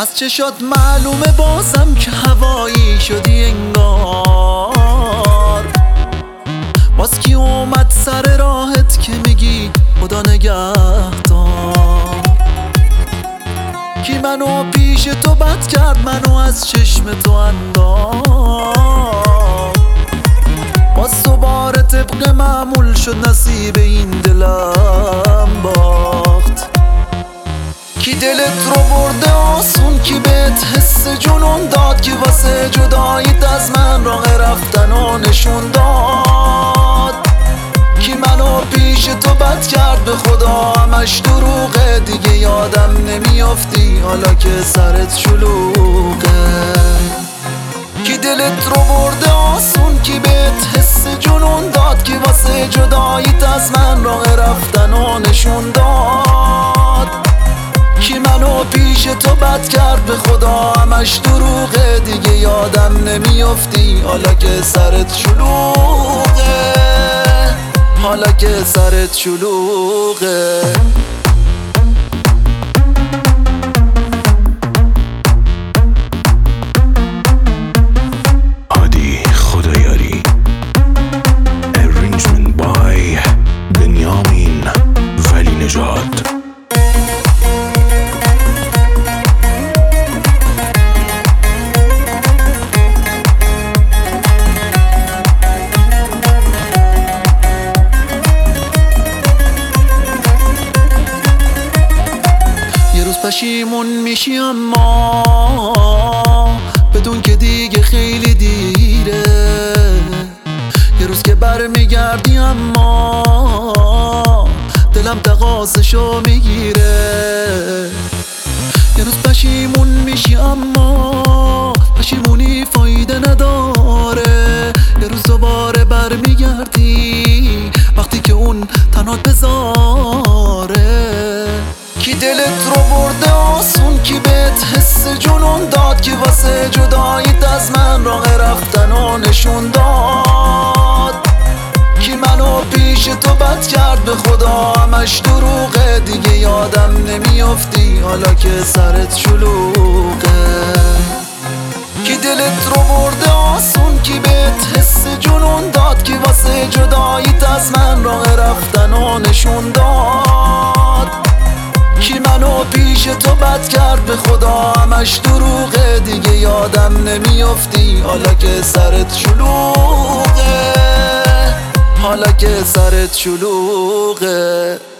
از چشات معلومه بازم که هوایی شدی انگار. باز کی اومد سر راهت که میگی خدا نگهدار؟ کی منو پیش تو بد کرد، منو از چشم تو انداخت؟ باز دوباره طبق معمول شد نصیب این دلم باخت. کی دلت رو برده آسون، کی بهت حس جنون داد، کی واسه جداییت از من راه رفتن و نشون داد؟ کی منو پیش تو بد کرد، به خدا همش دروغه، دیگه یادم نمیافتی حالا که سرت شلوغه. کی دلت رو برده آسون، کی بهت حس جنون داد، کی واسه جداییت از من راه رفتن و نشون داد؟ کی منو پیش تو بد کرد، به خدا همش دروغه، دیگه یادم نمیافتی حالا که سرت شلوغه، حالا که سرت شلوغه. هادی خدایاری Arrangement by بنیامین ولی نژاد. پشیمون میشی اما بدون که دیگه خیلی دیره. یه روز که برمیگردی اما دلم تقاضشو میگیره. یه روز پشیمون میشی اما پشیمونی فایده نداره. یه روز دوباره برمیگردی وقتی که اون تنات بذاره. کی دلت رو برده آسون، کی بهت حس جنون داد، کی واسه جداییت از من راه رفتن و نشون داد؟ کی منو پیش تو بد کرد، به خدا همش دروغه، دیگه یادم نمیافتی حالا که سرت شلوغه. کی دلت رو برده آسون، کی بهت حس جنون داد، کی واسه جداییت از من راه رفتن و نشون داد؟ کی منو پیش تو بد کرد، به خدا همش دروغه، دیگه یادم نمیافتی حالا که سرت شلوغه، حالا که سرت شلوغه.